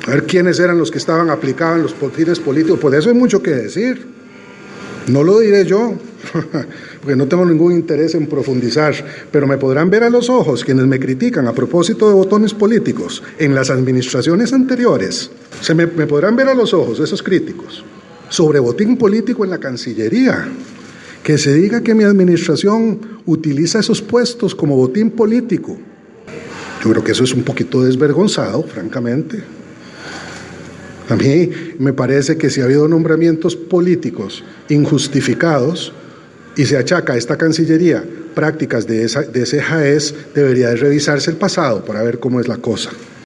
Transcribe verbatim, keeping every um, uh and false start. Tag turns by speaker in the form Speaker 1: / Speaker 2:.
Speaker 1: a ver quiénes eran los que estaban aplicados en los fines políticos. Por eso hay mucho que decir. No lo diré yo, porque no tengo ningún interés en profundizar, pero me podrán ver a los ojos quienes me critican a propósito de botones políticos en las administraciones anteriores. Se me, me podrán ver a los ojos esos críticos sobre botín político en la Cancillería. Que se diga que mi administración utiliza esos puestos como botín político. Yo creo que eso es un poquito desvergonzado, francamente. A mí me parece que si ha habido nombramientos políticos injustificados y se achaca a esta Cancillería prácticas de, esa, de ese jaez, debería de revisarse el pasado para ver cómo es la cosa.